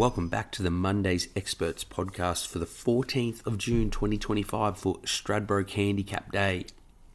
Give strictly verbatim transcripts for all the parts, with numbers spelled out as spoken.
welcome back to the Monday's Experts podcast for the fourteenth of June twenty twenty-five for Stradbroke Handicap Day.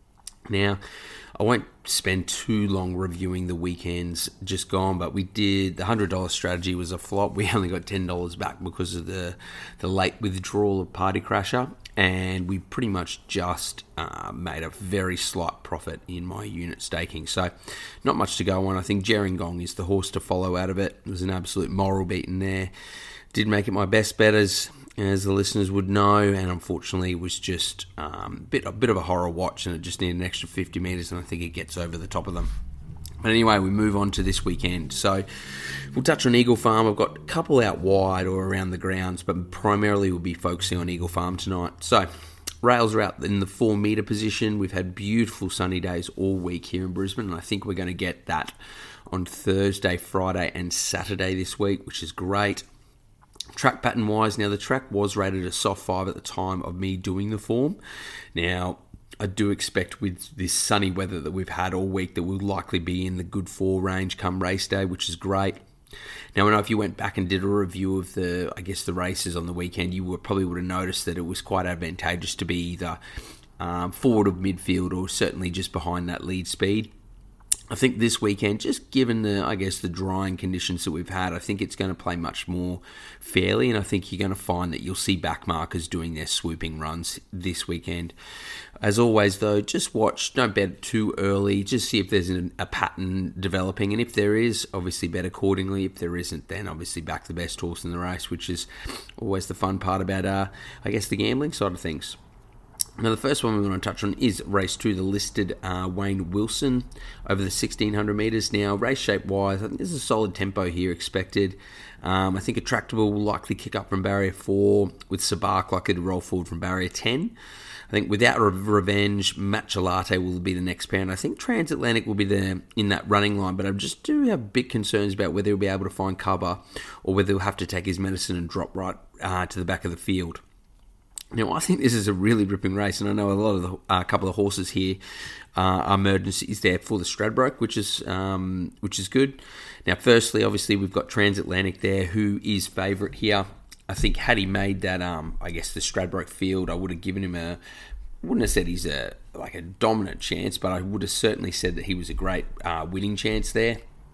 Now, I won't spend too long reviewing the weekends just gone, but we did, the one hundred dollars strategy was a flop. We only got ten dollars back because of the, the late withdrawal of Party Crasher, and we pretty much just uh, made a very slight profit in my unit staking. So, not much to go on. I think Gerringong is the horse to follow out of it. It was an absolute moral beating there. Did make it my best betters, as the listeners would know, and unfortunately it was just um, a, bit, a bit of a horror watch, and it just needed an extra fifty metres, and I think it gets over the top of them. But anyway, we move on to this weekend. So we'll touch on Eagle Farm. I've got a couple out wide or around the grounds, but primarily we'll be focusing on Eagle Farm tonight. So rails are out in the four metre position. We've had beautiful sunny days all week here in Brisbane, and I think we're going to get that on Thursday, Friday and Saturday this week, which is great. Track pattern wise, now the track was rated a soft five at the time of me doing the form. Now, I do expect with this sunny weather that we've had all week that we'll likely be in the good four range come race day, which is great. Now, I know if you went back and did a review of the, I guess, the races on the weekend, you would probably would have noticed that it was quite advantageous to be either um, forward of midfield or certainly just behind that lead speed. I think this weekend, just given the, I guess, the drying conditions that we've had, I think it's going to play much more fairly, and I think you're going to find that you'll see backmarkers doing their swooping runs this weekend. As always, though, just watch, don't bet too early, just see if there's an, a pattern developing, and if there is, obviously bet accordingly. If there isn't, then obviously back the best horse in the race, which is always the fun part about, uh, I guess, the gambling side of things. Now, the first one we want to touch on is race two, the listed uh, Wayne Wilson over the sixteen hundred metres. Now, race shape-wise, I think there's a solid tempo here expected. Um, I think Attractable will likely kick up from barrier four, with Sabark likely to roll forward from barrier ten. I think Without Revenge, Matchalate will be the next pair, and I think Transatlantic will be there in that running line, but I just do have big concerns about whether he'll be able to find cover or whether he'll have to take his medicine and drop right uh, to the back of the field. Now, I think this is a really ripping race, and I know a lot of the, a uh, couple of horses here uh, are emergencies there for the Stradbroke, which is um, which is good. Now, firstly, obviously, we've got Transatlantic there, who is favourite here. I think had he made that, um, I guess, the Stradbroke field, I would have given him a, wouldn't have said he's a like a dominant chance, but I would have certainly said that he was a great uh, winning chance there.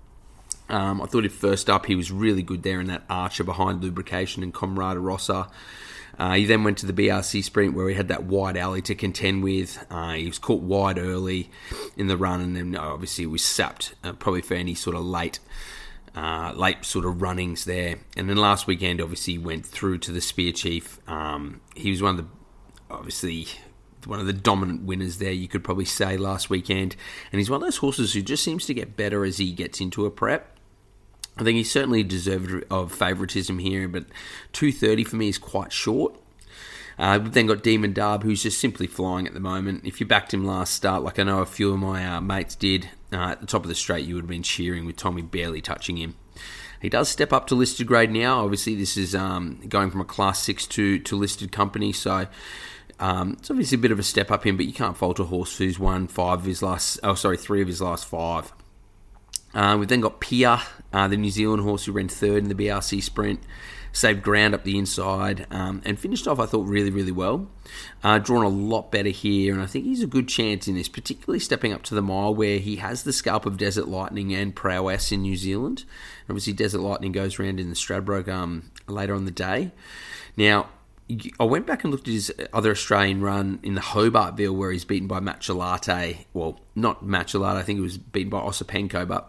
Um, I thought if first up, he was really good there in that Archer behind Lubrication and Comrade Rossa. Uh, he then went to the B R C Sprint where he had that wide alley to contend with. Uh, he was caught wide early in the run, and then obviously was sapped uh, probably for any sort of late uh, late sort of runnings there. And then last weekend, obviously, he went through to the Spear Chief. Um, he was one of the, obviously, one of the dominant winners there, you could probably say, last weekend. And he's one of those horses who just seems to get better as he gets into a prep. I think he's certainly deserved of favouritism here, but two thirty for me is quite short. Uh, we've then got Demon Darb, who's just simply flying at the moment. If you backed him last start, like I know a few of my uh, mates did, uh, at the top of the straight, you would have been cheering with Tommy barely touching him. He does step up to listed grade now. Obviously, this is um, going from a class six to, to listed company, so um, it's obviously a bit of a step up in, but you can't fault a horse who's won five of his last, oh sorry, three of his last five. Uh, we've then got Pia, uh, the New Zealand horse who ran third in the B R C Sprint, saved ground up the inside, um, and finished off, I thought, really, really well. Uh, drawn a lot better here, and I think he's a good chance in this, particularly stepping up to the mile where he has the scalp of Desert Lightning and Prowess in New Zealand. Obviously, Desert Lightning goes around in the Stradbroke um, later on the day. Now, I went back and looked at his other Australian run in the Hobartville where he's beaten by Matchalate. Well, not Matchalate, I think it was beaten by Osipenko, but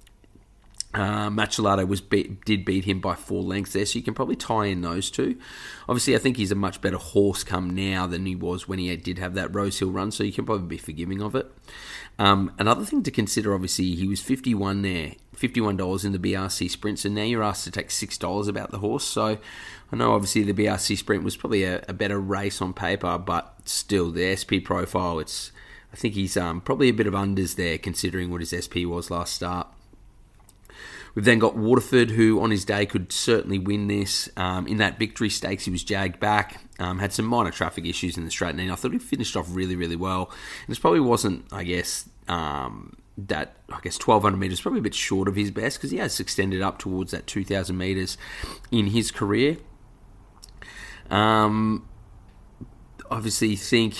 Uh, Matchalate was beat, did beat him by four lengths there, so you can probably tie in those two. Obviously, I think he's a much better horse come now than he was when he did have that Rosehill run, so you can probably be forgiving of it. Um, another thing to consider, obviously, he was fifty-one there, fifty-one dollars in the B R C Sprint, so now you're asked to take six dollars about the horse. So I know, obviously, the B R C Sprint was probably a, a better race on paper, but still, the S P profile, it's I think he's um, probably a bit of unders there, considering what his S P was last start. We've then got Waterford, who on his day could certainly win this. Um, in that Victory Stakes, he was jagged back, um, had some minor traffic issues in the straight, and I thought he finished off really, really well. And this probably wasn't, I guess, um, that, I guess, twelve hundred metres, probably a bit short of his best because he has extended up towards that two thousand metres in his career. Um, obviously, think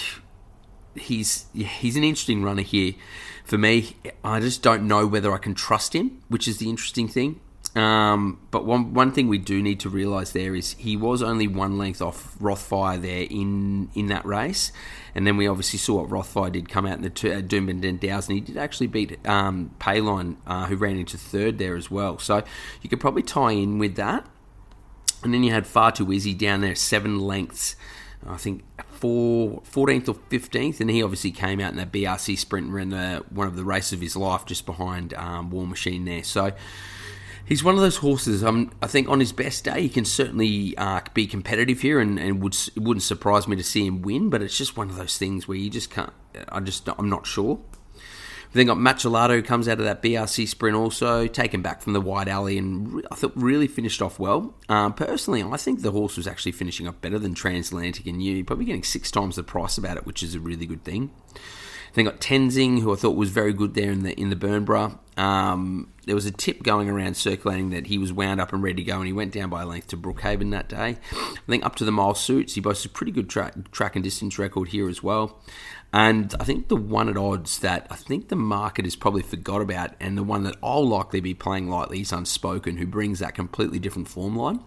he's he's an interesting runner here. For me, I just don't know whether I can trust him, which is the interesting thing. Um, but one one thing we do need to realise there is he was only one length off Rothfire there in, in that race. And then we obviously saw what Rothfire did come out in the two, uh, Doomben Den Downs, and he did actually beat um, Payline, uh, who ran into third there as well. So you could probably tie in with that. And then you had Far Too Easy down there, seven lengths, I think four, fourteenth or fifteenth, and he obviously came out in that B R C sprint and ran the, one of the races of his life just behind um, War Machine there. So he's one of those horses, um, I think on his best day, he can certainly uh, be competitive here, and, and would, it wouldn't surprise me to see him win, but it's just one of those things where you just can't, I just, I'm not sure. We then got Machelado, who comes out of that B R C sprint also, taken back from the wide alley, and re- I thought really finished off well. Um, personally, I think the horse was actually finishing up better than Transatlantic and New, probably getting six times the price about it, which is a really good thing. Then got Tenzing, who I thought was very good there in the in the Burnborough. Um, there was a tip going around circulating that he was wound up and ready to go, and he went down by a length to Brookhaven that day. I think up to the mile suits, he boasts a pretty good track, track and distance record here as well. And I think the one at odds that I think the market has probably forgot about, and the one that I'll likely be playing lightly, is Unspoken, who brings that completely different form line.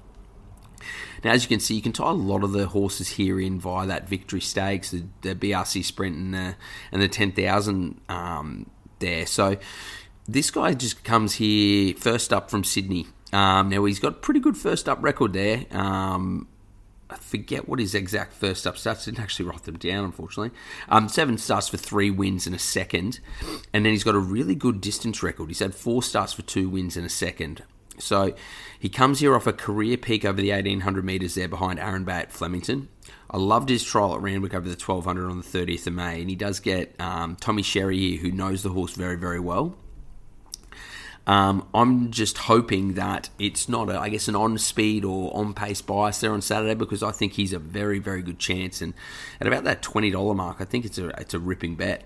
Now, as you can see, you can tie a lot of the horses here in via that Victory Stakes, the, the B R C Sprint, and the, and the ten thousand um, there. So this guy just comes here first up from Sydney. Um, now, he's got a pretty good first up record there. Um, I forget what his exact first up stats. I didn't actually write them down, unfortunately. Um, seven starts for three wins and a second. And then he's got a really good distance record. He's had four starts for two wins and a second. So he comes here off a career peak over the eighteen hundred metres there behind Aaron Bay at Flemington. I loved his trial at Randwick over the twelve hundred on the thirtieth of May. And he does get um, Tommy Sherry here, who knows the horse very, very well. Um, I'm just hoping that it's not, a, I guess, an on-speed or on-pace bias there on Saturday, because I think he's a very, very good chance. And at about that twenty dollars mark, I think it's a it's a ripping bet.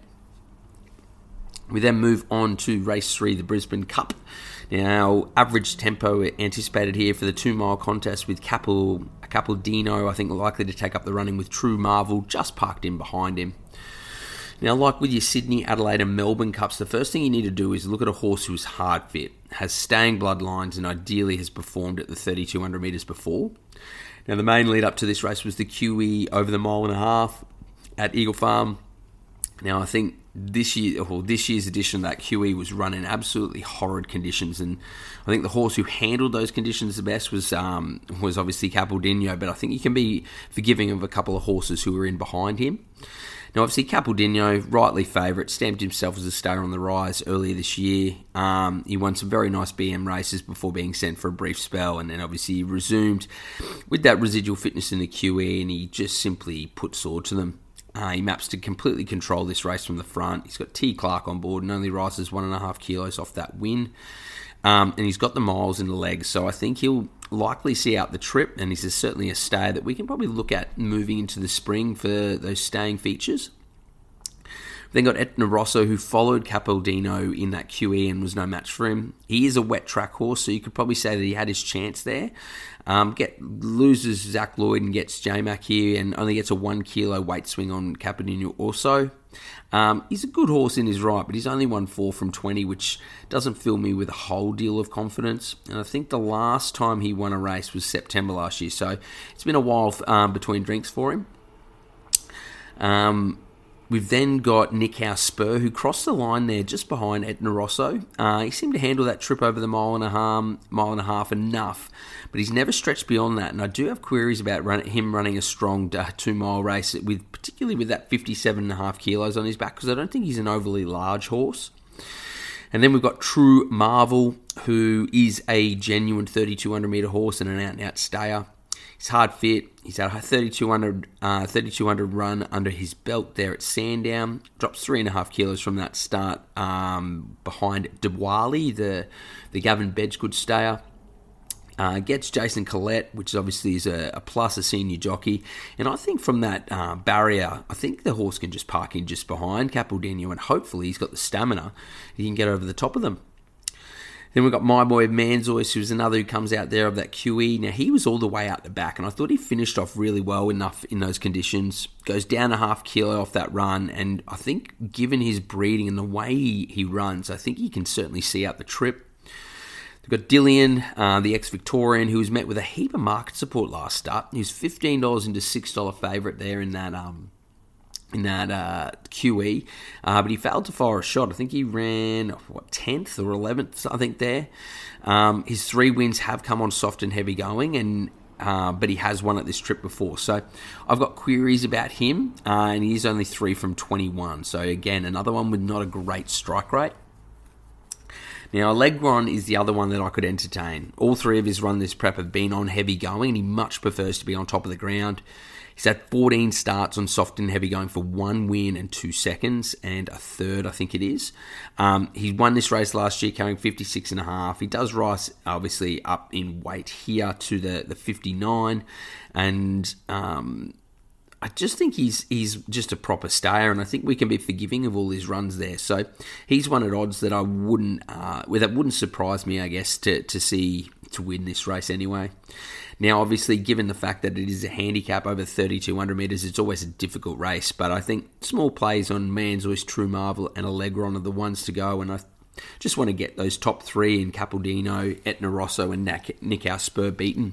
We then move on to race three, the Brisbane Cup. Now, average tempo anticipated here for the two-mile contest with Capel, Capildino, I think, likely to take up the running with True Marvel just parked in behind him. Now, like with your Sydney, Adelaide and Melbourne Cups, the first thing you need to do is look at a horse who's hard fit, has staying bloodlines, and ideally has performed at the thirty-two hundred metres before. Now, the main lead up to this race was the Q E over the mile and a half at Eagle Farm. Now, I think this year, well, this year's edition of that Q E was run in absolutely horrid conditions, and I think the horse who handled those conditions the best was um, was obviously Capildino, but I think you can be forgiving of a couple of horses who were in behind him. Now, obviously, Capildino, rightly favourite, stamped himself as a star on the rise earlier this year. Um, he won some very nice B M races before being sent for a brief spell, and then obviously he resumed with that residual fitness in the Q E, and he just simply put sword to them. Uh, he maps to completely control this race from the front. He's got T. Clark on board and only rises one and a half kilos off that win. Um, and he's got the miles in the legs, so I think he'll likely see out the trip, and he's certainly a stay that we can probably look at moving into the spring for those staying features. Then got Etna Rosso, who followed Capildino in that Q E and was no match for him. He is a wet track horse, so you could probably say that he had his chance there. Um, get loses Zach Lloyd and gets J-Mac here, and only gets a one kilo weight swing on Capildino also. Um, he's a good horse in his right, but he's only won four from twenty, which doesn't fill me with a whole deal of confidence. And I think the last time he won a race was September last year, so it's been a while um, between drinks for him. Um... We've then got Nick House Spur, who crossed the line there just behind Etna Rosso. Uh, he seemed to handle that trip over the mile and a half, mile and a half enough, but he's never stretched beyond that. And I do have queries about run, him running a strong uh, two-mile race, with particularly with that fifty-seven and a half kilos on his back, because I don't think he's an overly large horse. And then we've got True Marvel, who is a genuine thirty-two hundred metre horse and an out-and-out stayer. He's hard fit. He's had a thirty-two hundred, uh, thirty-two hundred run under his belt there at Sandown. Drops three and a half kilos from that start um, behind Diwali, the the Gavin Bedgood stayer. Uh, gets Jason Collette, which obviously is a, a plus, a senior jockey. And I think from that uh, barrier, I think the horse can just park in just behind Capildino, and hopefully he's got the stamina. He can get over the top of them. Then we've got My Boy Manzois, who's another who comes out there of that Q E. Now, he was all the way out the back, and I thought he finished off really well enough in those conditions. Goes down a half kilo off that run, and I think given his breeding and the way he, he runs, I think he can certainly see out the trip. We've got Dillian, uh, the ex-Victorian, who was met with a heap of market support last start. He was fifteen dollars into six dollars favourite there in that um, in that uh, Q E, uh, but he failed to fire a shot. I think he ran, what, tenth or eleventh, I think, there. Um, his three wins have come on soft and heavy going, and uh, but he has won at this trip before. So I've got queries about him, uh, and he's only three from twenty-one. So again, another one with not a great strike rate. Now, Allegron is the other one that I could entertain. All three of his run this prep have been on heavy going, and he much prefers to be on top of the ground. He's had fourteen starts on soft and heavy going for one win and two seconds, and a third, I think it is. Um, he won this race last year carrying fifty-six and a half. He does rise, obviously, up in weight here to the, the fifty-nine, and Um, I just think he's he's just a proper stayer, and I think we can be forgiving of all his runs there. So he's one at odds that I wouldn't, uh, well, that wouldn't surprise me, I guess, to to see to win this race anyway. Now, obviously, given the fact that it is a handicap over thirty-two hundred metres, it's always a difficult race. But I think small plays on Manzois, True Marvel, and Allegron are the ones to go, and I just want to get those top three in Capildino, Etna Rosso, and Nick Our Spur beaten.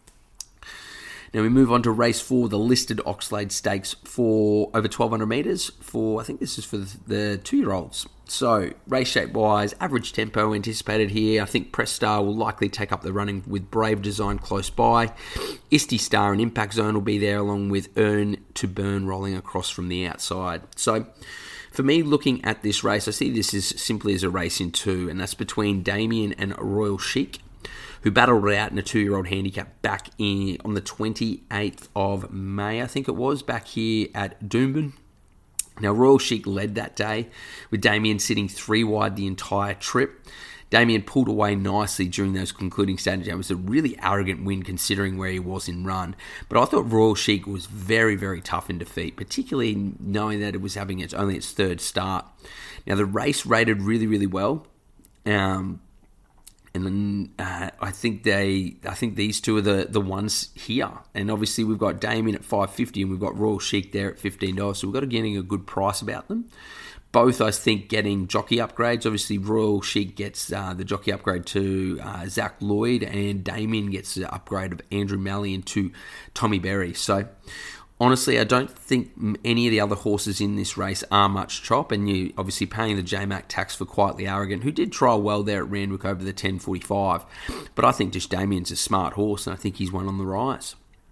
Now we move on to race four, the listed Oxlade Stakes for over twelve hundred metres for, I think this is for the two-year-olds. So, race shape-wise, average tempo anticipated here. I think Press Star will likely take up the running with Brave Design close by. Isti Star and Impact Zone will be there, along with Earn to Burn rolling across from the outside. So, for me, looking at this race, I see this as simply as a race in two, and that's between Damien and Royal Chic, who battled it out in a two-year-old handicap back in on the twenty-eighth of May, I think it was, back here at Doomben. Now, Royal Chic led that day, with Damien sitting three wide the entire trip. Damien pulled away nicely during those concluding stages. It was a really arrogant win considering where he was in run. But I thought Royal Chic was very, very tough in defeat, particularly knowing that it was having its only its third start. Now, the race rated really, really well. Um... And then uh, I think they, I think these two are the, the ones here. And obviously we've got Damien at five fifty and we've got Royal Chic there at fifteen dollars. So we've got to getting a good price about them. Both, I think, getting jockey upgrades. Obviously, Royal Chic gets uh, the jockey upgrade to uh, Zach Lloyd, and Damien gets the upgrade of Andrew Mallion to Tommy Berry. So, honestly, I don't think any of the other horses in this race are much chop, and you obviously paying the J MAC tax for Quietly Arrogant, who did trial well there at Randwick over the ten forty-five. But I think just Damien's a smart horse, and I think he's one on the rise.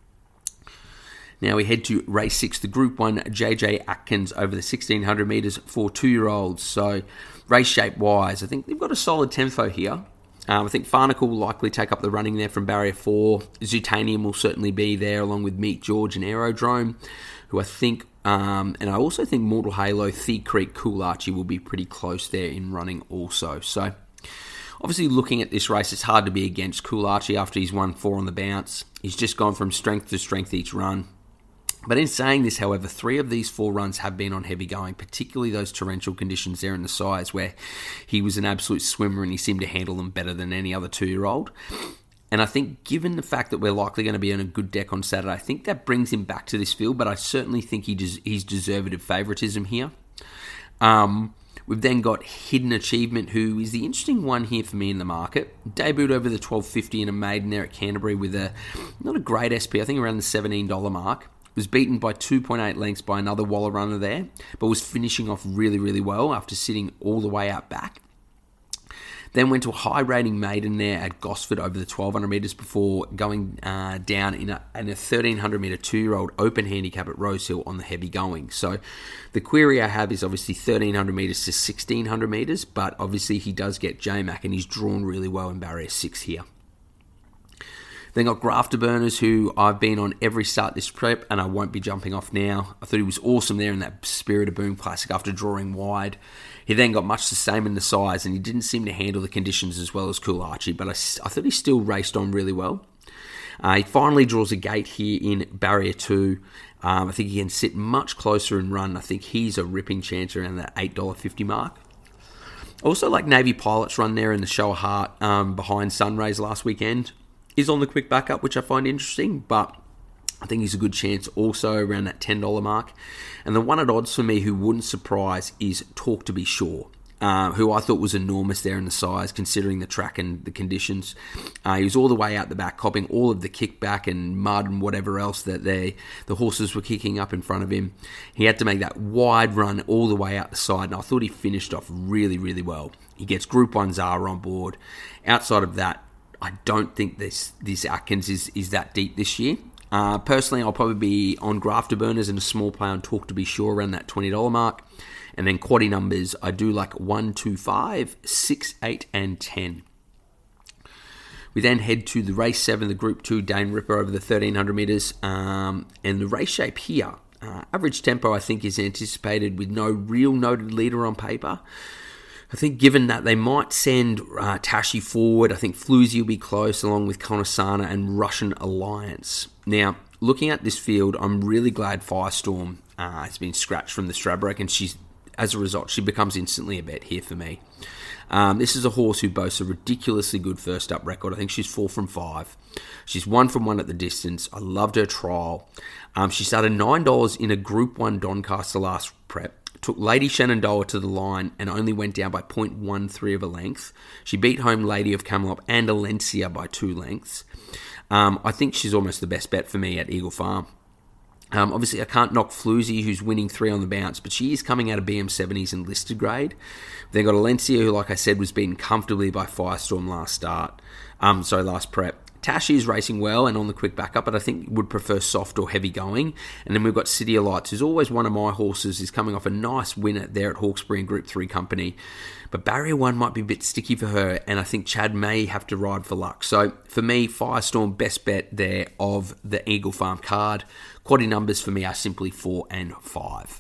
Now we head to race six, the Group one J J Atkins over the sixteen hundred metres for two-year-olds. So race shape-wise, I think they've got a solid tempo here. Um, I think Farnacle will likely take up the running there from barrier four. Zutanium will certainly be there, along with Meet George and Aerodrome, who I think, um, and I also think Mortal Halo, Thieg Creek, Cool Archie will be pretty close there in running also. So, obviously looking at this race, it's hard to be against Cool Archie after he's won four on the bounce. He's just gone from strength to strength each run. But in saying this, however, three of these four runs have been on heavy going, particularly those torrential conditions there in the sides where he was an absolute swimmer and he seemed to handle them better than any other two-year-old. And I think given the fact that we're likely going to be on a good deck on Saturday, I think that brings him back to this field, but I certainly think he des- he's deserved of favouritism here. Um... We've then got Hidden Achievement, who is the interesting one here for me in the market. Debuted over the twelve fifty in a maiden there at Canterbury with a not a great S P, I think around the seventeen dollars mark. Was beaten by two point eight lengths by another Waller runner there, but was finishing off really, really well after sitting all the way out back. Then went to a high rating maiden there at Gosford over the twelve hundred metres before going uh, down in a, in a thirteen hundred metre two-year-old open handicap at Rosehill on the heavy going. So the query I have is obviously thirteen hundred metres to sixteen hundred metres, but obviously he does get J MAC and he's drawn really well in barrier six here. Then got Grafterburners, who I've been on every start this prep, and I won't be jumping off now. I thought he was awesome there in that Spirit of Boom Classic after drawing wide. He then got much the same in the size, and he didn't seem to handle the conditions as well as Cool Archie, but I, I thought he still raced on really well. Uh, he finally draws a gate here in Barrier two. Um, I think he can sit much closer and run. I think he's a ripping chance around that eight dollars fifty mark. Also, like Navy Pilot's run there in the Show of Heart um, behind Sunrays last weekend is on the quick backup, which I find interesting, but I think he's a good chance also around that ten dollars mark. And the one at odds for me who wouldn't surprise is Talk to Be Sure, uh, who I thought was enormous there in the size, considering the track and the conditions. Uh, he was all the way out the back, copping all of the kickback and mud and whatever else that they, the horses were kicking up in front of him. He had to make that wide run all the way out the side, and I thought he finished off really, really well. He gets Group one Zara on board. Outside of that, I don't think this, this Atkins is, is that deep this year. Uh, personally, I'll probably be on Grafterburners and a small play on Talk to Be Sure around that twenty dollars mark. And then quaddie numbers, I do like one, two, five, six, eight, and ten. We then head to the race seven, the Group two Dane Ripper over the thirteen hundred metres. Um, and the race shape here, uh, average tempo I think is anticipated with no real noted leader on paper. I think given that they might send uh, Tashi forward, I think Floozy will be close along with Conasana and Russian Alliance. Now, looking at this field, I'm really glad Firestorm uh, has been scratched from the Stradbroke, and she's, as a result, she becomes instantly a bet here for me. Um, this is a horse who boasts a ridiculously good first up record. I think she's four from five. She's one from one at the distance. I loved her trial. Um, she started nine dollars in a Group one Doncaster last prep. Took Lady Shenandoah to the line and only went down by zero point one three of a length. She beat home Lady of Camelot and Alencia by two lengths. Um, I think she's almost the best bet for me at Eagle Farm. Um, obviously, I can't knock Floozy, who's winning three on the bounce, but she is coming out of B M seventies and listed grade. Then got Alencia, who, like I said, was beaten comfortably by Firestorm last start. Um, sorry, last prep. Tashi is racing well and on the quick backup, but I think would prefer soft or heavy going. And then we've got City of Lights, who's always one of my horses, is coming off a nice winner there at Hawkesbury and Group three Company. But Barrier one might be a bit sticky for her, and I think Chad may have to ride for luck. So for me, Firestorm, best bet there of the Eagle Farm card. Quaddie numbers for me are simply four and five.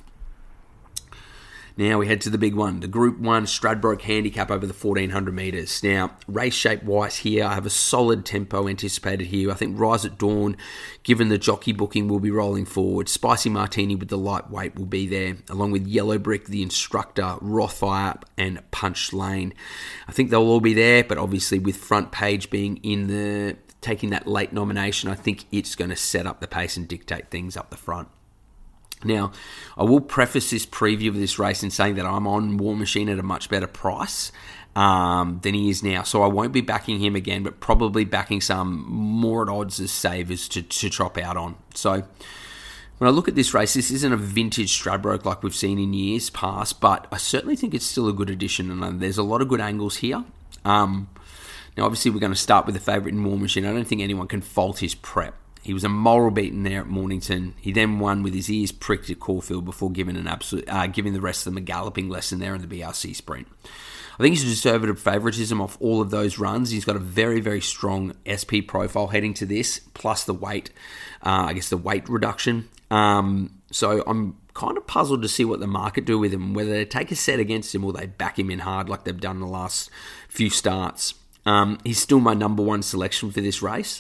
Now we head to the big one, the Group one Stradbroke Handicap over the fourteen hundred metres. Now, race shape wise here, I have a solid tempo anticipated here. I think Rise at Dawn, given the jockey booking, will be rolling forward. Spicy Martini with the lightweight will be there, along with Yellow Brick, the Instructor, Rothfire, and Punch Lane. I think they'll all be there, but obviously with Front Page being in the taking that late nomination, I think it's going to set up the pace and dictate things up the front. Now, I will preface this preview of this race in saying that I'm on War Machine at a much better price um, than he is now. So I won't be backing him again, but probably backing some more at odds as savers to, to chop out on. So when I look at this race, this isn't a vintage Stradbroke like we've seen in years past, but I certainly think it's still a good addition, and there's a lot of good angles here. Um, now, obviously, we're going to start with the favourite in War Machine. I don't think anyone can fault his prep. He was a moral beaten there at Mornington. He then won with his ears pricked at Caulfield before giving an absolute, uh, giving the rest of them a galloping lesson there in the B R C Sprint. I think he's a conservative favouritism off all of those runs. He's got a very, very strong S P profile heading to this, plus the weight, uh, I guess the weight reduction. Um, so I'm kind of puzzled to see what the market do with him, whether they take a set against him or they back him in hard like they've done the last few starts. Um, he's still my number one selection for this race.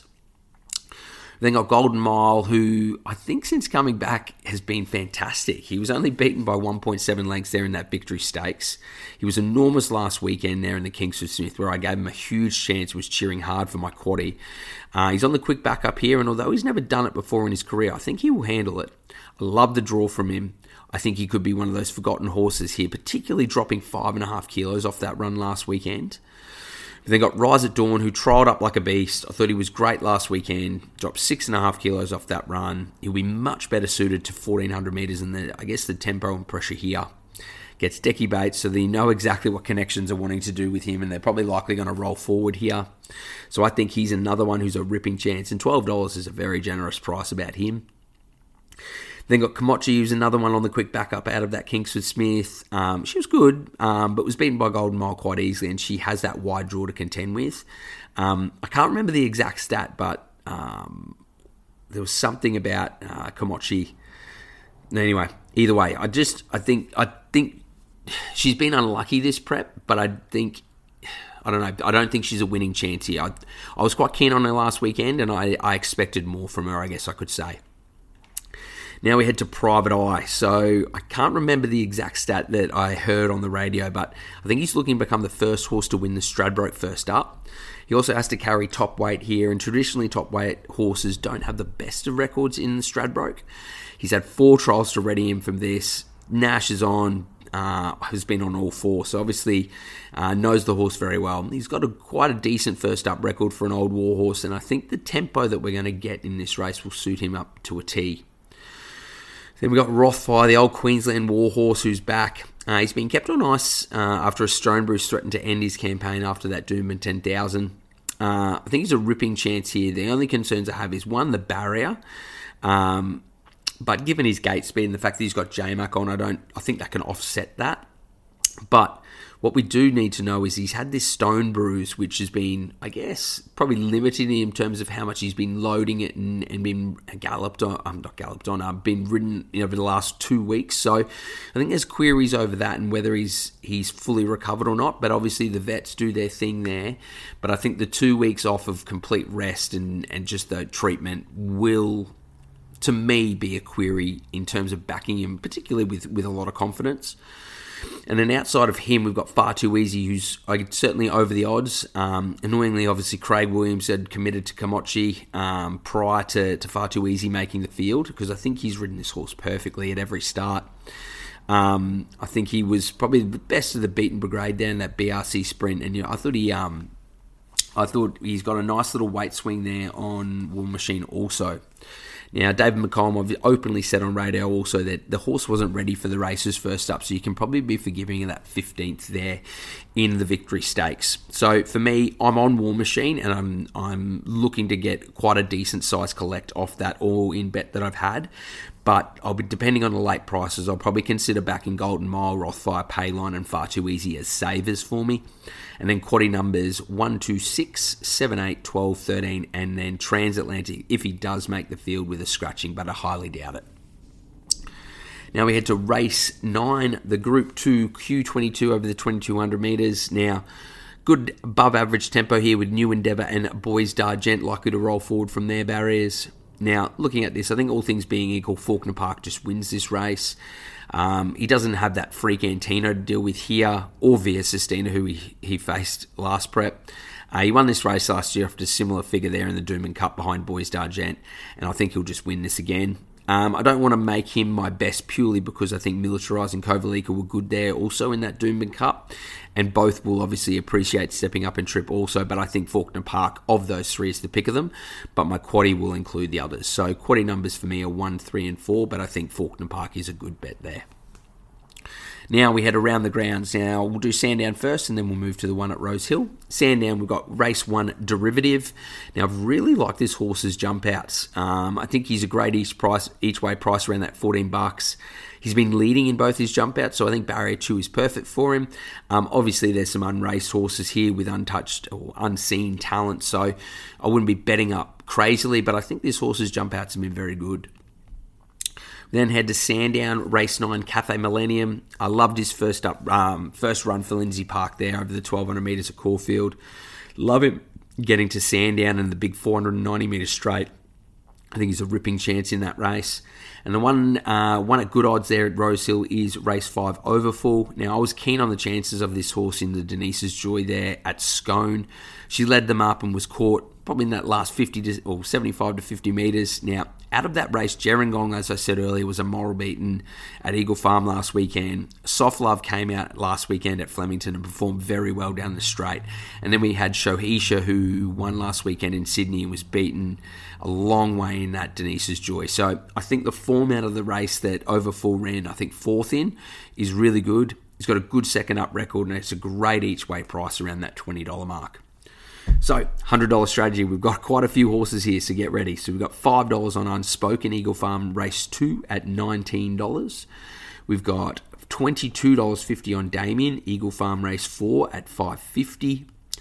Then got Golden Mile, who I think since coming back has been fantastic. He was only beaten by one point seven lengths there in that Victory Stakes. He was enormous last weekend there in the Kingsford Smith, where I gave him a huge chance, was cheering hard for my quaddie. Uh, he's on the quick backup here, and although he's never done it before in his career, I think he will handle it. I love the draw from him. I think he could be one of those forgotten horses here, particularly dropping five and a half kilos off that run last weekend. We've then got Rise at Dawn, who trialled up like a beast. I thought he was great last weekend. Dropped six and a half kilos off that run. He'll be much better suited to fourteen hundred metres, and the, I guess the tempo and pressure here gets Decky Bates, so they know exactly what connections are wanting to do with him, and they're probably likely going to roll forward here. So I think he's another one who's a ripping chance, and twelve dollars is a very generous price about him. Then got Komochi, who's another one on the quick backup out of that Kingsford Smith. Um, she was good, um, but was beaten by Golden Mile quite easily, and she has that wide draw to contend with. Um, I can't remember the exact stat, but um, there was something about uh, Komochi. Anyway, either way, I just I think I think she's been unlucky this prep, but I think I don't know. I don't think she's a winning chance here. I, I was quite keen on her last weekend, and I, I expected more from her, I guess I could say. Now we head to Private Eye. So I can't remember the exact stat that I heard on the radio, but I think he's looking to become the first horse to win the Stradbroke first up. He also has to carry top weight here, and traditionally top weight horses don't have the best of records in the Stradbroke. He's had four trials to ready him from this. Nash is on, uh, has been on all four, so obviously uh, knows the horse very well. He's got a quite a decent first up record for an old war horse, and I think the tempo that we're going to get in this race will suit him up to a T. Then we got Rothfire, the old Queensland war horse, who's back. Uh, he's been kept on ice uh, after a Stone Bruce threatened to end his campaign after that Doomben ten thousand. Uh, I think he's a ripping chance here. The only concerns I have is, one, the barrier. Um, but given his gate speed and the fact that he's got J-Mac on, I don't. I think that can offset that. But what we do need to know is he's had this Stone Bruise, which has been, I guess, probably limiting him in terms of how much he's been loading it and, and been galloped on, um, not galloped on, uh, been ridden you know, over the last two weeks. So I think there's queries over that and whether he's he's fully recovered or not. But obviously the vets do their thing there. But I think the two weeks off of complete rest and, and just the treatment will, to me, be a query in terms of backing him, particularly with, with a lot of confidence. And then outside of him, we've got Far Too Easy, who's certainly over the odds. Um, annoyingly, obviously, Craig Williams had committed to Komochi um, prior to, to Far Too Easy making the field, because I think he's ridden this horse perfectly at every start. Um, I think he was probably the best of the beaten brigade there in that B R C sprint, and you know, I thought he, um, I thought he's got a nice little weight swing there on War Machine also. Now, David McCollum openly said on radio also that the horse wasn't ready for the races first up, so you can probably be forgiving that fifteenth there in the Victory Stakes. So for me, I'm on War Machine, and I'm I'm looking to get quite a decent size collect off that all-in bet that I've had. But I'll be depending on the late prices, I'll probably consider backing Golden Mile, Rothfire, Payline, and Far Too Easy as savers for me. And then quaddy numbers one, two, six, seven, eight, twelve, thirteen, and then Transatlantic if he does make the field with a scratching, but I highly doubt it. Now we head to race nine, the Group two Q twenty-two over the twenty-two hundred metres. Now, good above average tempo here with New Endeavour and Boys D'Argent likely to roll forward from their barriers. Now, looking at this, I think all things being equal, Faulkner Park just wins this race. Um, he doesn't have that freak Antino to deal with here, or Via Sistina, who he, he faced last prep. Uh, he won this race last year after a similar figure there in the Doomben Cup behind Boys D'Argent, and I think he'll just win this again. Um, I don't want to make him my best purely because I think Militarise and Kovalica were good there also in that Doomben Cup, and both will obviously appreciate stepping up in trip also, but I think Faulkner Park of those three is the pick of them, but my quaddie will include the others. So quaddie numbers for me are one, three and four, but I think Faulkner Park is a good bet there. Now we head around the grounds. Now we'll do Sandown first and then we'll move to the one at Rose Hill. Sandown, we've got race one Derivative. Now I've really liked this horse's jump outs. Um, I think he's a great each price, each way price around that fourteen bucks. He's been leading in both his jump outs, so I think barrier two is perfect for him. Um, obviously there's some unraced horses here with untouched or unseen talent, so I wouldn't be betting up crazily, but I think this horse's jump outs have been very good. Then head to Sandown, race nine, Cathay Millennium. I loved his first up, um, first run for Lindsay Park there over the twelve hundred metres at Caulfield. Love him getting to Sandown in the big four hundred ninety metre straight. I think he's a ripping chance in that race. And the one uh, one at good odds there at Rose Hill is race five, Overfull. Now, I was keen on the chances of this horse in the Denise's Joy there at Scone. She led them up and was caught probably in that last fifty to, or seventy-five to fifty metres. Now, out of that race, Gerringong, as I said earlier, was a moral beaten at Eagle Farm last weekend. Soft Love came out last weekend at Flemington and performed very well down the straight. And then we had Shohisha, who won last weekend in Sydney and was beaten a long way in that Denise's Joy. So I think the form out of the race that Overfull ran, I think fourth in, is really good. He's got a good second up record and it's a great each way price around that twenty dollars mark. So, one hundred dollars strategy. We've got quite a few horses here, so get ready. So, we've got five dollars on Unspoken Eagle Farm Race two at nineteen dollars. We've got twenty-two dollars fifty on Damien Eagle Farm Race four at five dollars fifty.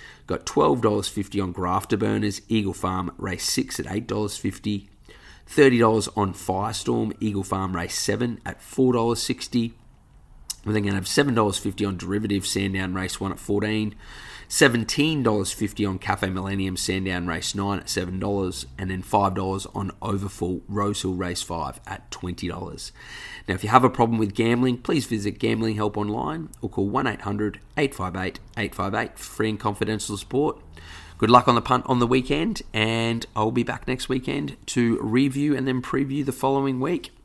Got twelve dollars fifty on Grafter Burners, Eagle Farm race six at eight dollars fifty. thirty dollars on Firestorm, Eagle Farm race seven at four dollars sixty. We're then going to have seven dollars fifty on Derivative, Sandown race one at fourteen dollars. seventeen dollars fifty on Cafe Millennium, Sandown race nine at seven dollars. And then five dollars on Overfull, Rosehill race five at twenty dollars. Now, if you have a problem with gambling, please visit Gambling Help Online or call one eight hundred eight five eight eight five eight for free and confidential support. Good luck on the punt on the weekend, and I'll be back next weekend to review and then preview the following week.